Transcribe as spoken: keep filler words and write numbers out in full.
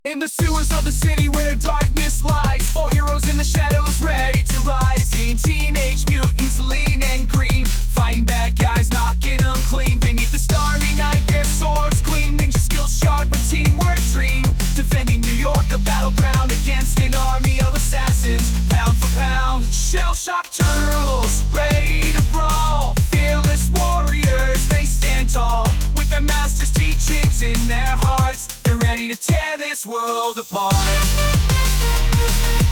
In the sewers of the city where darkness lies, four heroes in the shadows ready to rise. Teen teenage mutants, lean and green, fighting bad guys, knocking them clean. Beneath the starry night, their swords gleam, ninja skills sharp, but teamwork dream. Defending New York, the battleground, against an army of assassins, pound for pound. Shell-shocked turtles, ready to brawl, fearless warriors, they stand tall. With their masters' teachings in their hearts, they're ready to tear this world apart.